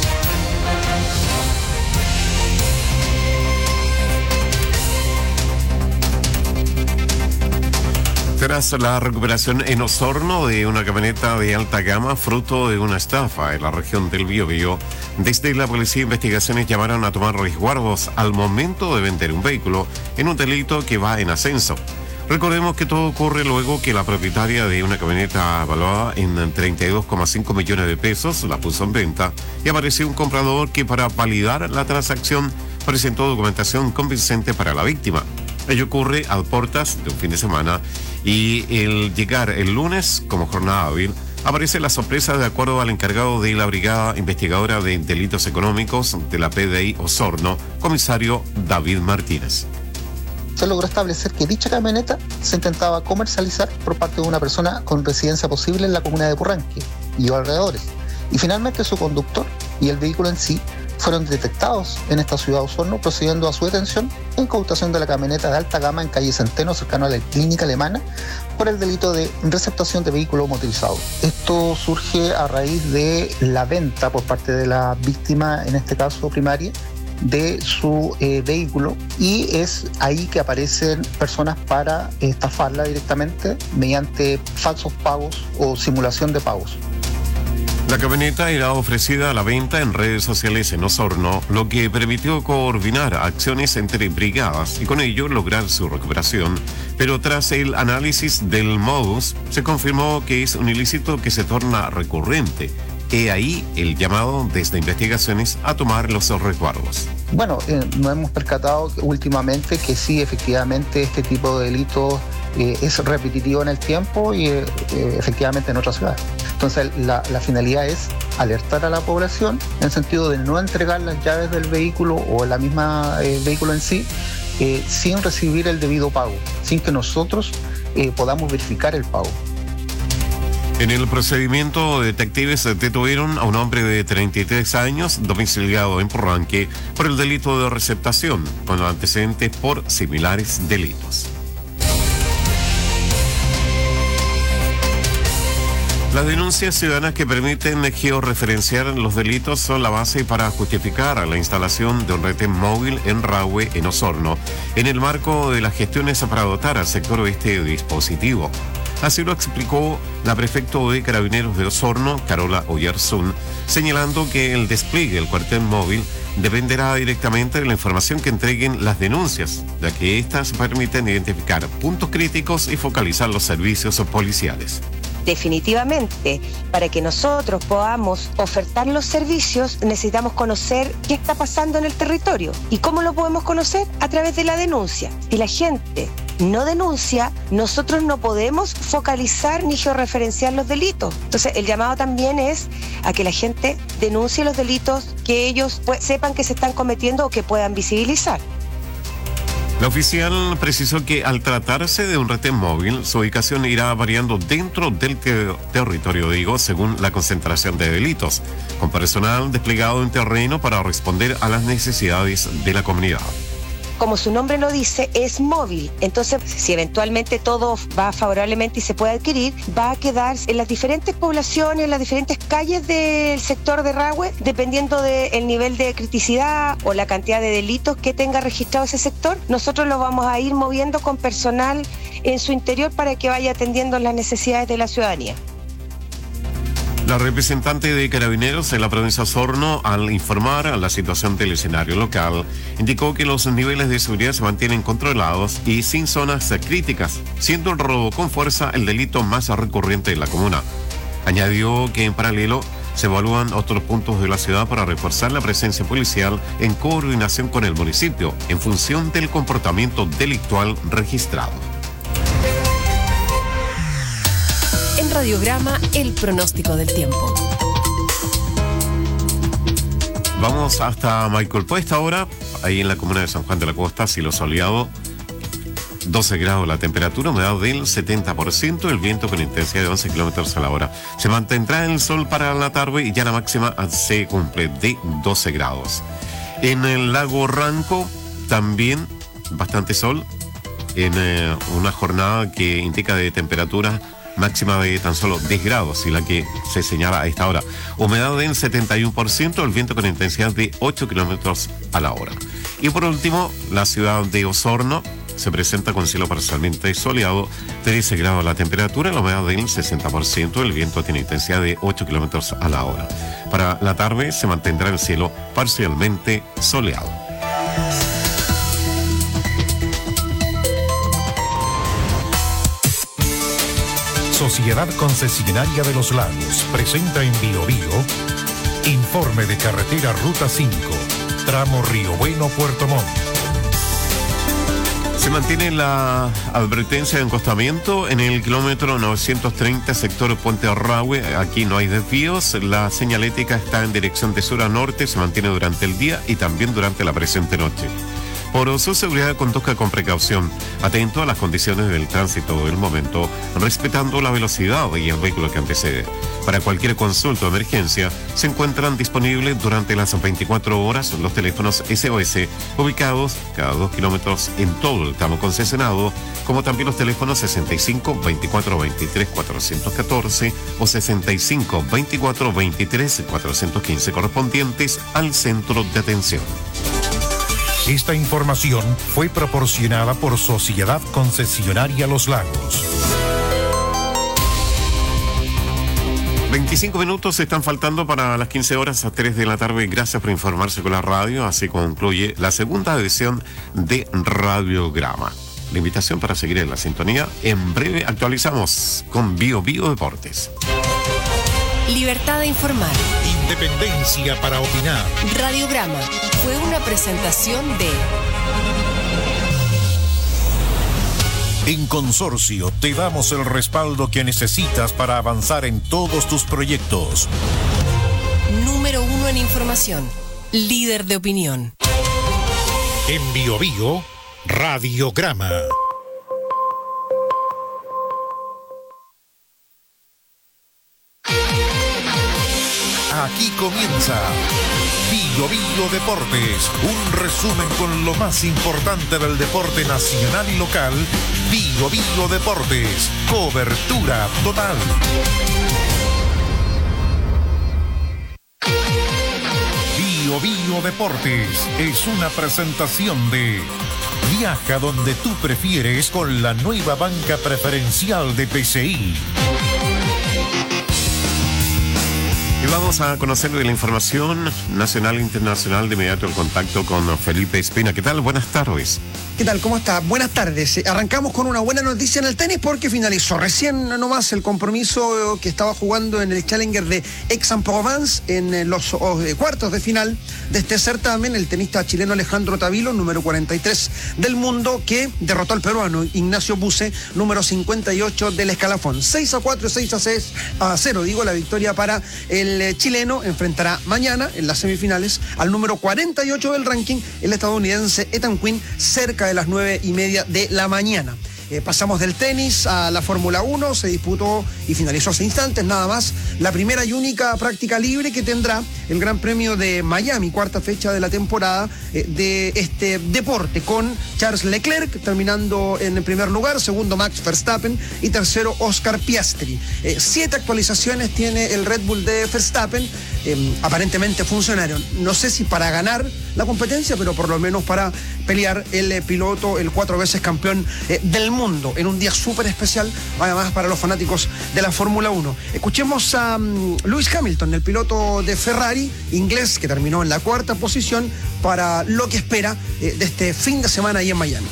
Tras la recuperación en Osorno de una camioneta de alta gama fruto de una estafa en la región del Biobío, desde la Policía de Investigaciones llamaron a tomar resguardos al momento de vender un vehículo en un delito que va en ascenso. Recordemos que todo ocurre luego que la propietaria de una camioneta valuada en treinta y dos coma cinco millones de pesos la puso en venta y apareció un comprador que, para validar la transacción, presentó documentación convincente para la víctima. Ello ocurre a puertas de un fin de semana y el llegar el lunes como jornada hábil aparece la sorpresa, de acuerdo al encargado de la Brigada Investigadora de Delitos Económicos de la P D I Osorno, comisario David Martínez. Se logró establecer que dicha camioneta se intentaba comercializar por parte de una persona con residencia posible en la comuna de Purranque y alrededores. Y finalmente su conductor y el vehículo en sí fueron detectados en esta ciudad de Osorno, procediendo a su detención e incautación de la camioneta de alta gama en calle Centeno, cercano a la clínica alemana, por el delito de receptación de vehículo motorizado. Esto surge a raíz de la venta por parte de la víctima, en este caso primaria, de su eh, vehículo, y es ahí que aparecen personas para estafarla directamente mediante falsos pagos o simulación de pagos. La camioneta era ofrecida a la venta en redes sociales en Osorno, lo que permitió coordinar acciones entre brigadas y con ello lograr su recuperación. Pero tras el análisis del modus, se confirmó que es un ilícito que se torna recurrente. He ahí el llamado desde investigaciones a tomar los resguardos. Bueno, eh, nos hemos percatado que últimamente que sí, efectivamente, este tipo de delitos eh, es repetitivo en el tiempo y eh, eh, efectivamente en otras ciudades. Entonces la, la finalidad es alertar a la población en el sentido de no entregar las llaves del vehículo o la misma eh, vehículo en sí eh, sin recibir el debido pago, sin que nosotros eh, podamos verificar el pago. En el procedimiento, detectives detuvieron a un hombre de treinta y tres años, domiciliado en Purranque, por el delito de receptación, con antecedentes por similares delitos. Las denuncias ciudadanas que permiten georreferenciar los delitos son la base para justificar la instalación de un retén móvil en Rahue, en Osorno, en el marco de las gestiones para dotar al sector de este dispositivo. Así lo explicó la prefecto de Carabineros de Osorno, Carola Oyarzún, señalando que el despliegue del cuartel móvil dependerá directamente de la información que entreguen las denuncias, ya que éstas permiten identificar puntos críticos y focalizar los servicios policiales. Definitivamente, para que nosotros podamos ofertar los servicios, necesitamos conocer qué está pasando en el territorio. ¿Y cómo lo podemos conocer? A través de la denuncia. Si la gente no denuncia, nosotros no podemos focalizar ni georreferenciar los delitos. Entonces, el llamado también es a que la gente denuncie los delitos que ellos pues, sepan que se están cometiendo o que puedan visibilizar. La oficial precisó que al tratarse de un retén móvil, su ubicación irá variando dentro del te- territorio, digo, según la concentración de delitos, con personal desplegado en terreno para responder a las necesidades de la comunidad. Como su nombre lo dice, es móvil. Entonces, si eventualmente todo va favorablemente y se puede adquirir, va a quedar en las diferentes poblaciones, en las diferentes calles del sector de Rahue, dependiendo del nivel de criticidad o la cantidad de delitos que tenga registrado ese sector. Nosotros lo vamos a ir moviendo con personal en su interior para que vaya atendiendo las necesidades de la ciudadanía. La representante de Carabineros en la provincia de Osorno, al informar a la situación del escenario local, indicó que los niveles de seguridad se mantienen controlados y sin zonas críticas, siendo el robo con fuerza el delito más recurrente en la comuna. Añadió que en paralelo se evalúan otros puntos de la ciudad para reforzar la presencia policial en coordinación con el municipio, en función del comportamiento delictual registrado. En Radiograma, el pronóstico del tiempo. Vamos hasta Maicol. A esta hora, ahí en la comuna de San Juan de la Costa, cielo soleado, doce grados la temperatura, humedad del setenta por ciento, el viento con intensidad de once kilómetros a la hora. Se mantendrá el sol para la tarde y ya la máxima se cumple de doce grados. En el lago Ranco, también bastante sol, en eh, una jornada que indica de temperaturas máxima de tan solo diez grados, y la que se señala a esta hora. Humedad del setenta y uno por ciento, el viento con intensidad de ocho kilómetros a la hora. Y por último, la ciudad de Osorno se presenta con cielo parcialmente soleado, trece grados la temperatura, la humedad del sesenta por ciento, el viento tiene intensidad de ocho kilómetros a la hora. Para la tarde se mantendrá el cielo parcialmente soleado. Sociedad Concesionaria de los Lagos presenta en Bio Bio informe de carretera Ruta cinco, tramo Río Bueno, Puerto Montt. Se mantiene la advertencia de encostamiento en el kilómetro novecientos treinta, sector Puente Arrahue. Aquí no hay desvíos. La señalética está en dirección de sur a norte, se mantiene durante el día y también durante la presente noche. Por su seguridad, conduzca con precaución, atento a las condiciones del tránsito del momento, respetando la velocidad y el vehículo que antecede. Para cualquier consulta o emergencia, se encuentran disponibles durante las veinticuatro horas los teléfonos S O S ubicados cada dos kilómetros en todo el tramo concesionado, como también los teléfonos sesenta y cinco, veinticuatro, veintitrés, cuatrocientos catorce o sesenta y cinco, veinticuatro, veintitrés, cuatrocientos quince correspondientes al centro de atención. Esta información fue proporcionada por Sociedad Concesionaria Los Lagos. veinticinco minutos están faltando para las quince horas a tres de la tarde. Gracias por informarse con la radio. Así concluye la segunda edición de Radiograma. La invitación para seguir en la sintonía. En breve actualizamos con Bio Bio Deportes. Libertad de informar. Independencia para opinar. Radiograma fue una presentación de... En Consorcio te damos el respaldo que necesitas para avanzar en todos tus proyectos. Número uno en información. Líder de opinión. En Bio Bio, Radiograma. Aquí comienza Bio Bio Deportes, un resumen con lo más importante del deporte nacional y local. Bio Bio Deportes, cobertura total. Bio Bio Deportes es una presentación de Viaja donde tú prefieres con la nueva banca preferencial de P C I. Y vamos a conocer de la información nacional e internacional. De inmediato el contacto con Felipe Espina. ¿Qué tal? Buenas tardes. ¿Qué tal? ¿Cómo está? Buenas tardes. Arrancamos con una buena noticia en el tenis porque finalizó recién nomás el compromiso que estaba jugando en el Challenger de Aix-en-Provence en los cuartos de final de este certamen. El tenista chileno Alejandro Tavilo, número cuarenta y tres del mundo, que derrotó al peruano Ignacio Buse, número cincuenta y ocho del escalafón. seis a cuatro, seis a cero, digo, la victoria para el chileno. Enfrentará mañana en las semifinales al número cuarenta y ocho del ranking, el estadounidense Ethan Quinn, cerca de las nueve y media de la mañana. Eh, pasamos del tenis a la Fórmula uno, se disputó y finalizó hace instantes nada más la primera y única práctica libre que tendrá el Gran Premio de Miami, cuarta fecha de la temporada eh, de este deporte, con Charles Leclerc terminando en el primer lugar, segundo Max Verstappen y tercero Oscar Piastri. Eh, siete actualizaciones tiene el Red Bull de Verstappen, eh, aparentemente funcionaron, no sé si para ganar la competencia, pero por lo menos para pelear el eh, piloto, el cuatro veces campeón eh, del mundo. mundo, en un día súper especial, además para los fanáticos de la Fórmula uno. Escuchemos a um, Lewis Hamilton, el piloto de Ferrari, inglés, que terminó en la cuarta posición, para lo que espera eh, de este fin de semana ahí en Miami.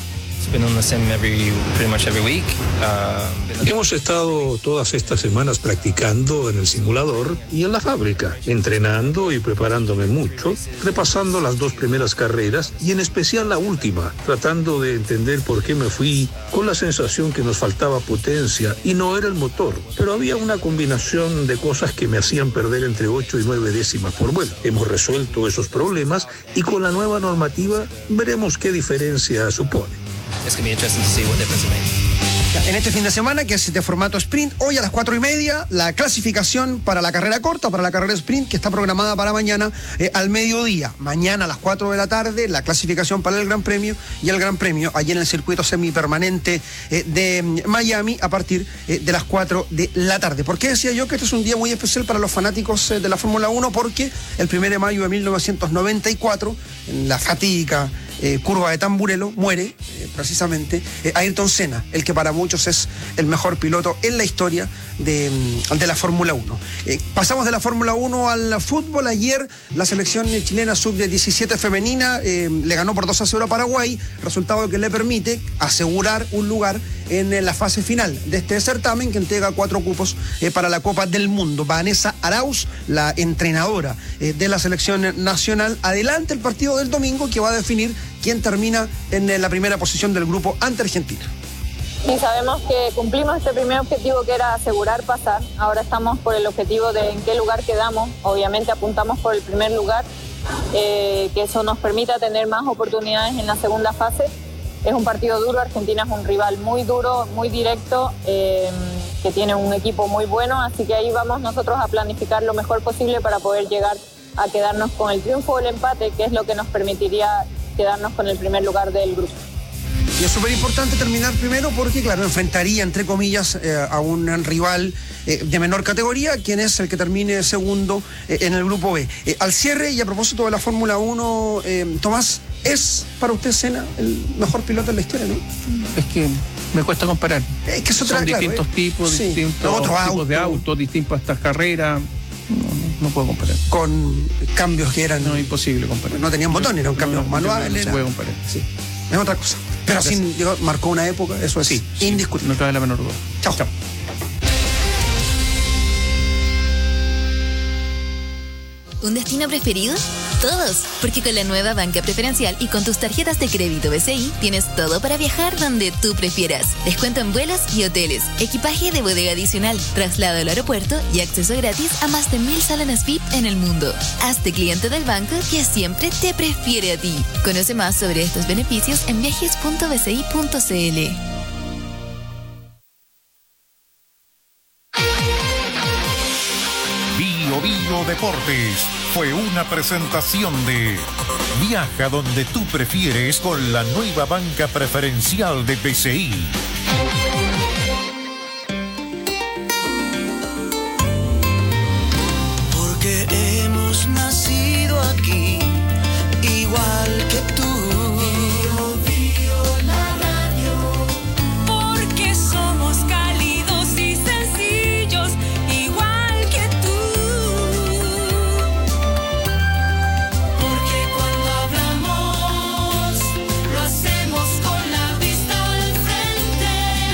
Hemos estado todas estas semanas practicando en el simulador y en la fábrica, entrenando y preparándome mucho, repasando las dos primeras carreras y en especial la última, tratando de entender por qué me fui con la sensación que nos faltaba potencia y no era el motor, pero había una combinación de cosas que me hacían perder entre ocho y nueve décimas por vuelta. Hemos resuelto esos problemas y con la nueva normativa veremos qué diferencia supone. It's going to be interesting to see what difference it makes. En este fin de semana, que es de formato sprint, hoy a las cuatro y media, la clasificación para la carrera corta, para la carrera sprint, que está programada para mañana eh, al mediodía. Mañana a las cuatro de la tarde, la clasificación para el Gran Premio y el Gran Premio allí en el circuito semipermanente eh, de Miami a partir eh, de las cuatro de la tarde. ¿Por qué decía yo que este es un día muy especial para los fanáticos eh, de la Fórmula uno? Porque el primero de mayo de mil novecientos noventa y cuatro, en la fatídica Eh, curva de Tamburello, muere eh, precisamente eh, Ayrton Senna, el que para muchos es el mejor piloto en la historia de, de la Fórmula uno. Eh, pasamos de la Fórmula uno al fútbol. Ayer la selección chilena sub diecisiete femenina eh, le ganó por dos a cero a Paraguay, resultado que le permite asegurar un lugar en la fase final de este certamen, que entrega cuatro cupos eh, para la Copa del Mundo. Vanessa Arauz, la entrenadora eh, de la selección nacional, adelanta el partido del domingo, que va a definir quién termina en eh, la primera posición del grupo ante Argentina. Sí, sabemos que cumplimos este primer objetivo, que era asegurar pasar. Ahora estamos por el objetivo de en qué lugar quedamos. Obviamente apuntamos por el primer lugar, eh, que eso nos permita tener más oportunidades en la segunda fase. Es un partido duro, Argentina es un rival muy duro, muy directo, eh, que tiene un equipo muy bueno, así que ahí vamos nosotros a planificar lo mejor posible para poder llegar a quedarnos con el triunfo o el empate, que es lo que nos permitiría quedarnos con el primer lugar del grupo. Y es súper importante terminar primero porque, claro, enfrentaría, entre comillas, eh, a un rival eh, de menor categoría, quien es el que termine segundo eh, en el grupo B. Eh, al cierre, y a propósito de la Fórmula uno, eh, Tomás, ¿es para usted Senna el mejor piloto en la historia, no? Es que me cuesta comparar. Es que es otra, Son claro, distintos eh. tipos, sí. distintos Otro tipos auto. de autos, distintas estas carreras. No, no puedo comparar. Con cambios que eran... No, imposible comparar. No tenían botón, eran cambios no, manuales. No, no se era... puede comparar. Sí, es otra cosa. Pero sin, digo, marcó una época, eso es sí, indiscutible. No cabe la menor duda. Chao. Chao. ¿Un destino preferido? Todos, porque con la nueva banca preferencial y con tus tarjetas de crédito B C I tienes todo para viajar donde tú prefieras. Descuento en vuelos y hoteles, equipaje de bodega adicional, traslado al aeropuerto y acceso gratis a más de mil salones V I P en el mundo. Hazte cliente del banco que siempre te prefiere a ti. Conoce más sobre estos beneficios en viajes punto b c i punto c l. Bio Bio Deportes fue una presentación de Viaja donde tú prefieres con la nueva banca preferencial de B C I. Porque hemos nacido aquí, igual que tú. Bio, Bio, la radio. Porque somos cálidos y sencillos, igual que tú. Porque cuando hablamos, lo hacemos con la vista al frente.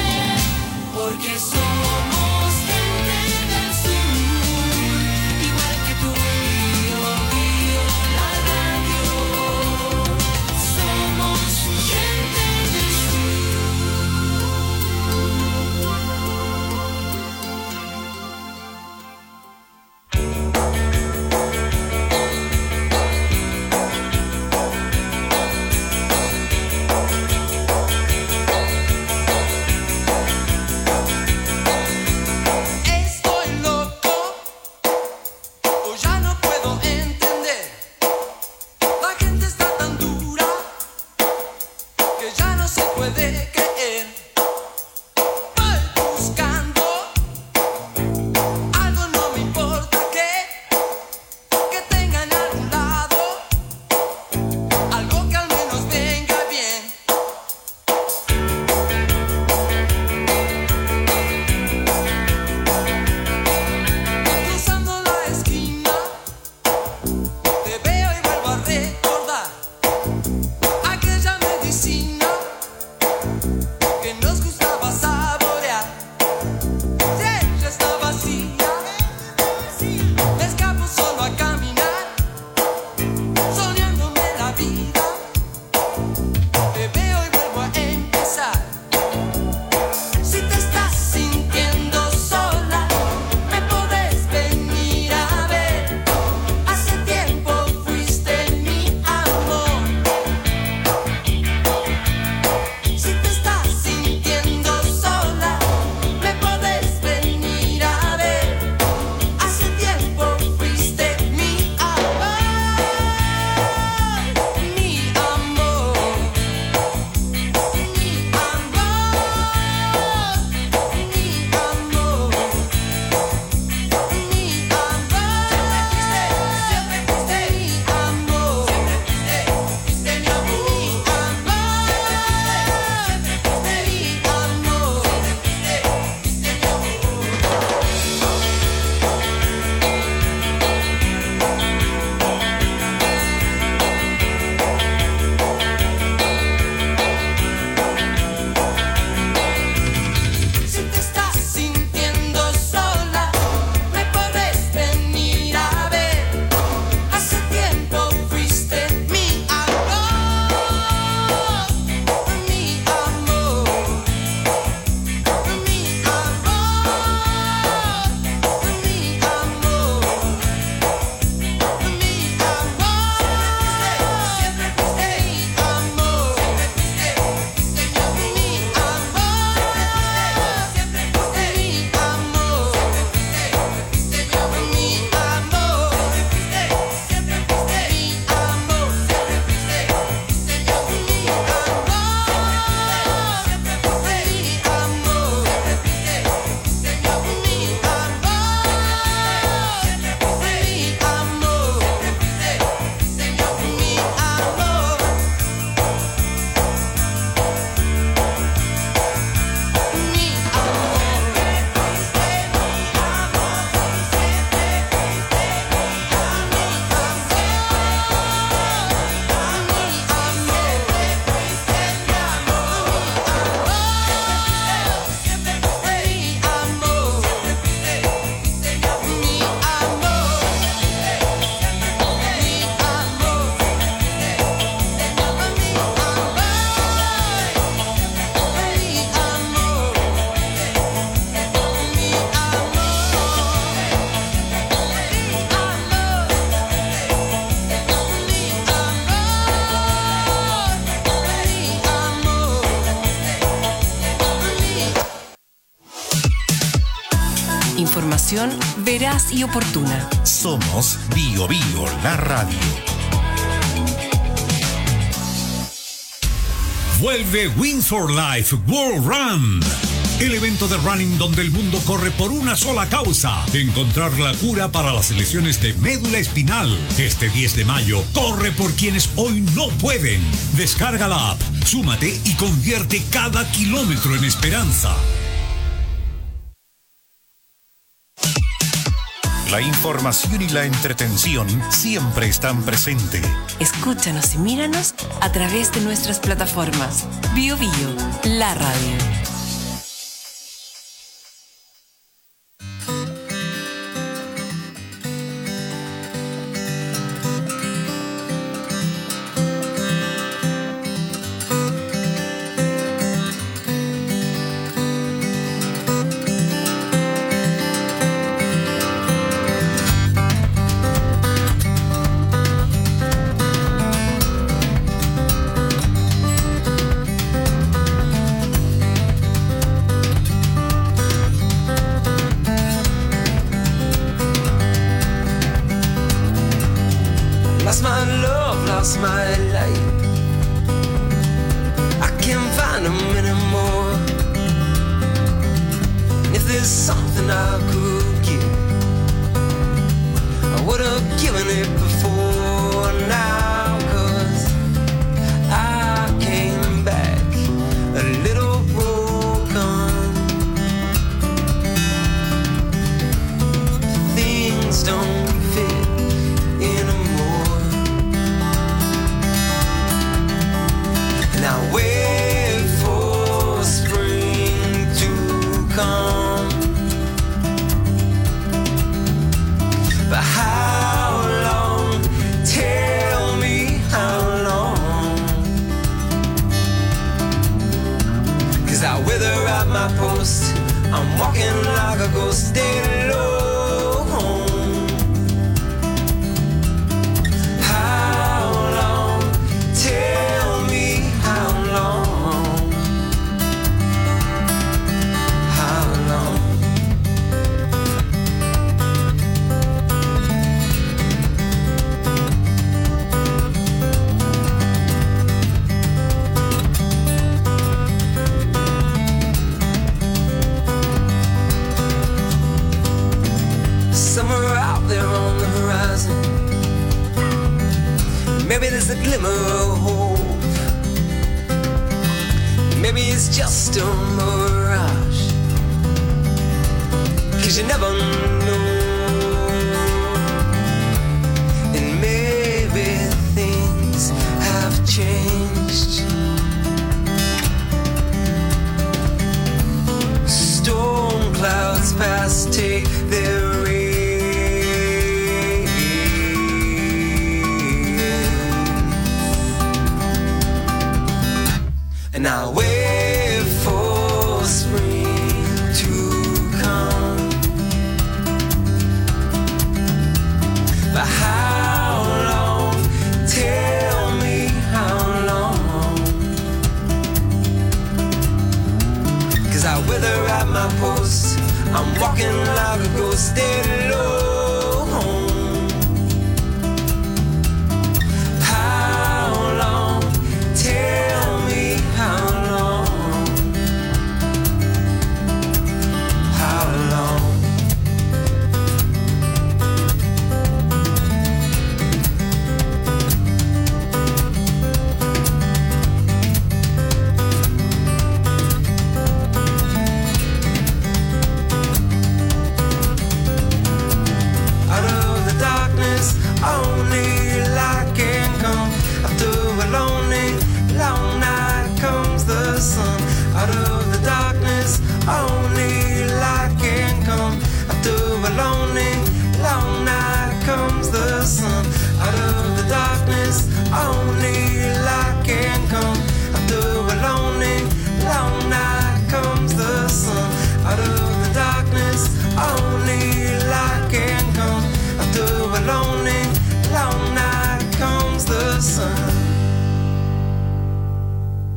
información veraz y oportuna. Somos Bio Bio, la radio. Vuelve Wings for Life World Run. El evento de running donde el mundo corre por una sola causa: encontrar la cura para las lesiones de médula espinal. Este diez de mayo, corre por quienes hoy no pueden. Descarga la app, súmate y convierte cada kilómetro en esperanza. La información y la entretención siempre están presentes. Escúchanos y míranos a través de nuestras plataformas. Bio Bio, la radio.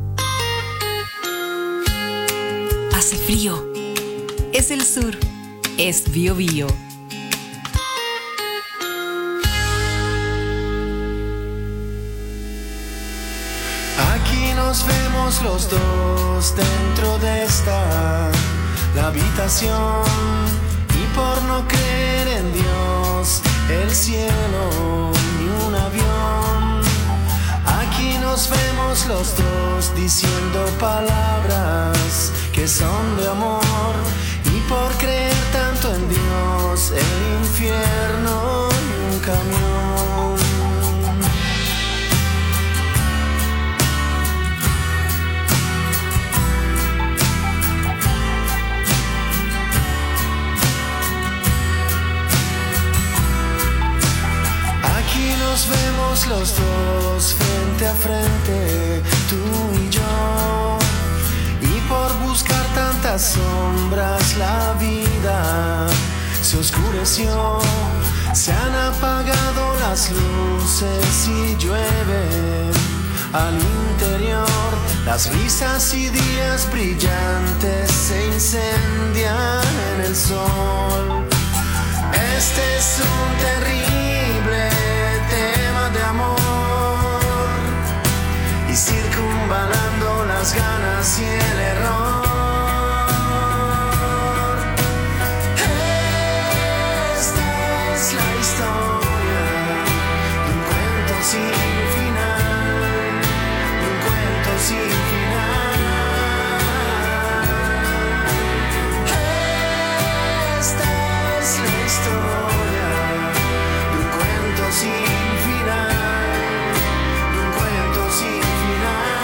Hace frío. Es el sur. es Bio Bio. Aquí nos vemos los dos dentro de esta la habitación, y por no creer en Dios, el cielo ni un avión. Aquí nos vemos los dos diciendo palabras que son de amor, y por creer tanto en Dios, el infierno y un camión. Aquí nos vemos los dos frente a frente, tú y yo, y por buscar tantas sombras la vida se oscureció. Se han apagado las luces y llueve al interior. Las risas y días brillantes se incendian en el sol. Este es un terrible tema de amor, y circunvalando las ganas y el error. Esta es la historia de un cuento sin final, de un cuento sin final. Esta es la historia de un cuento sin final, de un cuento sin final.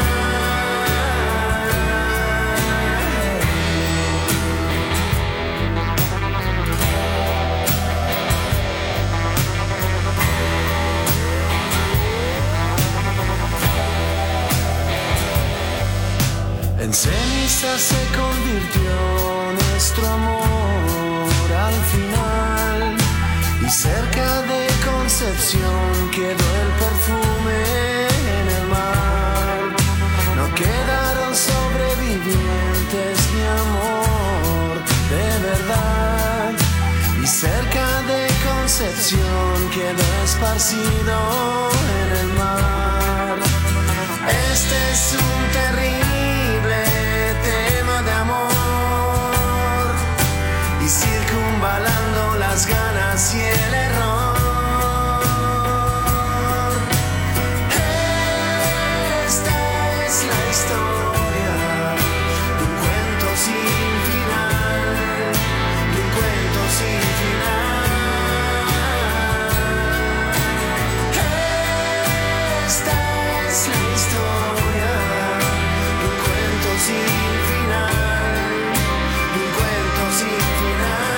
En ceniza se convirtió nuestro amor al final, y cerca de Concepción quedó el perfume en el mar. No quedaron sobrevivientes ni amor de verdad, y cerca de Concepción quedó esparcido en el mar. Este es un terrible tema de amor, y circunvalando las ganas y el error. Esta es la historia de un cuento sin final, de un cuento sin final. Esta es la historia de un cuento sin final, de un cuento sin final.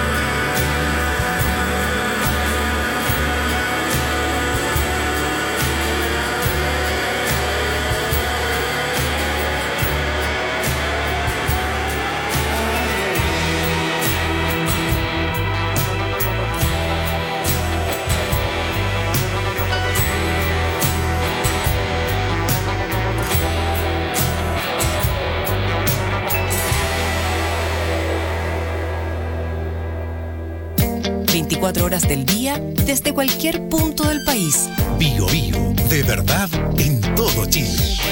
veinticuatro horas del día desde cualquier punto del país. Bio Bio, de verdad en todo Chile.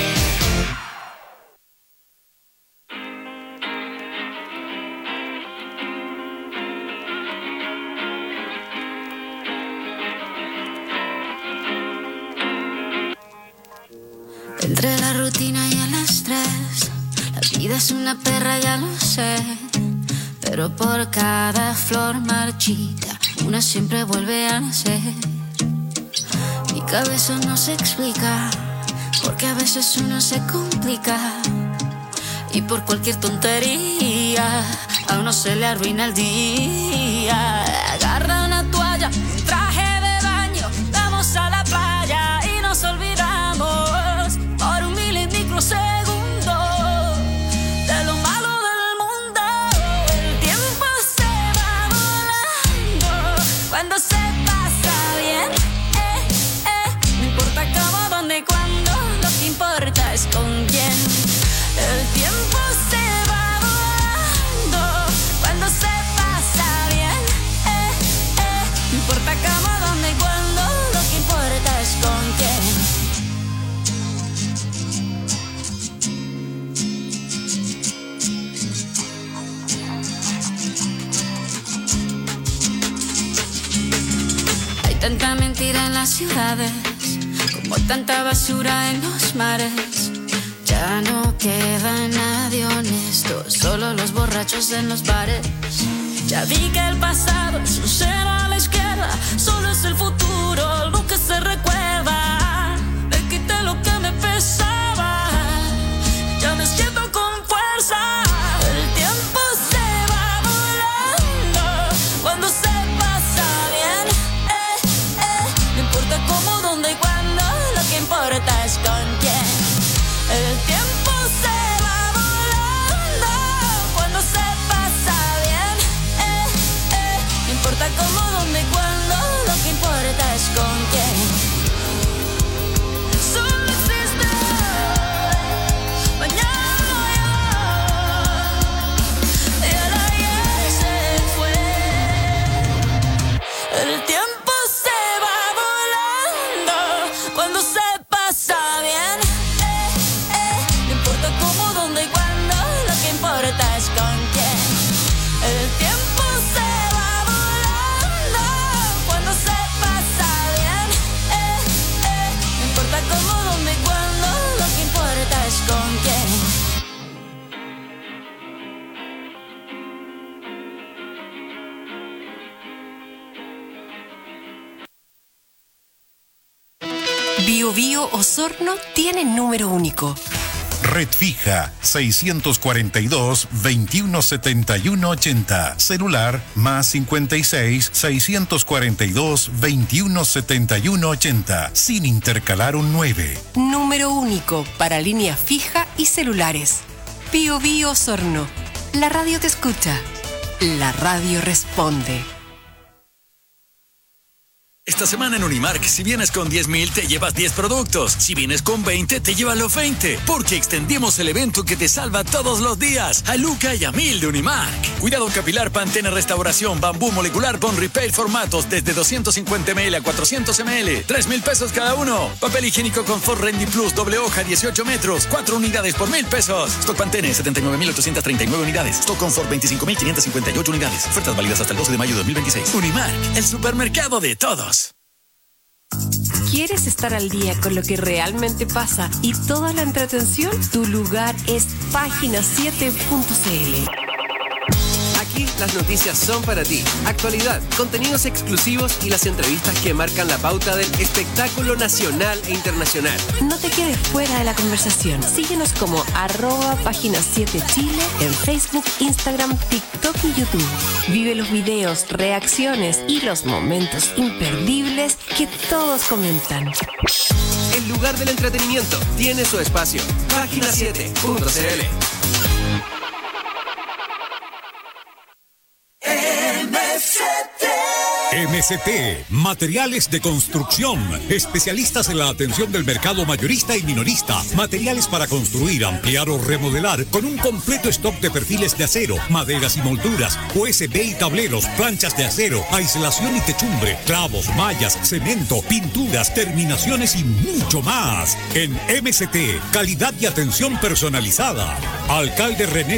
Entre la rutina y el estrés, la vida es una perra, ya lo sé. Pero por cada flor marchita, una siempre vuelve a nacer. Mi cabeza no se explica, porque a veces uno se complica. Y por cualquier tontería, a uno se le arruina el día. Agarra una toalla, un traje de baño, vamos a la playa y nos olvidamos por un milimicrosegundo de lo malo del mundo. El tiempo se va volando cuando se pasa bien, eh, eh. No importa cómo, dónde, cuándo, lo que importa es con quién. El tiempo se va volando cuando se pasa bien. ciudades, como tanta basura en los mares. Ya no queda nadie honesto, solo los borrachos en los bares. Ya vi que el pasado es un cero a la izquierda, solo es el futuro lo que se recuerda. Le quité lo que me pesaba, ya me siento con fuerza. El tiempo se va volando cuando se pasa bien. Eh, eh. No importa cómo, dónde y cuándo, lo que importa es con quién. El tiempo se va volando cuando se pasa bien. Eh, eh. No importa cómo, dónde y cuándo, lo que importa es con quién. Solo existe hoy, mañana ya, el ayer se fue. El tiempo se va volando cuando se pasa bien. Es con quién. El tiempo se va volando cuando se pasa bien. Eh, eh. No importa cómo, dónde y cuándo, lo que importa es con quién. Bio Bio Osorno tiene número único. Red fija seiscientos cuarenta y dos, veintiuno setenta y uno ochenta. Celular más cincuenta y seis, seiscientos cuarenta y dos, veintiuno setenta y uno ochenta. Sin intercalar un nueve. Número único para línea fija y celulares. Bio Bio Osorno. La radio te escucha. La radio responde. Esta semana en Unimark, si vienes con diez mil, te llevas diez productos. Si vienes con veinte, te llevas los veinte. Porque extendimos el evento que te salva todos los días. A Luca y a Mil de Unimark. Cuidado capilar, Pantene Restauración, Bambú Molecular, Bond Repair formatos desde doscientos cincuenta mililitros a cuatrocientos mililitros. tres mil pesos cada uno. Papel higiénico Confort Rendy Plus, doble hoja, dieciocho metros. cuatro unidades por mil pesos. Stock Pantene, setenta y nueve mil ochocientos treinta y nueve unidades. Stock Confort, veinticinco mil quinientos cincuenta y ocho unidades. Ofertas válidas hasta el doce de mayo de dos mil veintiséis. Unimark, el supermercado de todos. ¿Quieres estar al día con lo que realmente pasa y toda la entretención? Tu lugar es página siete punto c l. Aquí las noticias son para ti. Actualidad, contenidos exclusivos y las entrevistas que marcan la pauta del espectáculo nacional e internacional. No te quedes fuera de la conversación. Síguenos como arroba página siete Chile en Facebook, Instagram, TikTok y YouTube. Vive los videos, reacciones y los momentos imperdibles que todos comentan. El lugar del entretenimiento tiene su espacio. página siete punto c l. M S T. M S T, materiales de construcción, especialistas en la atención del mercado mayorista y minorista, materiales para construir, ampliar o remodelar, con un completo stock de perfiles de acero, maderas y molduras, U S B y tableros, planchas de acero, aislación y techumbre, clavos, mallas, cemento, pinturas, terminaciones y mucho más. En M S T, calidad y atención personalizada. Alcalde René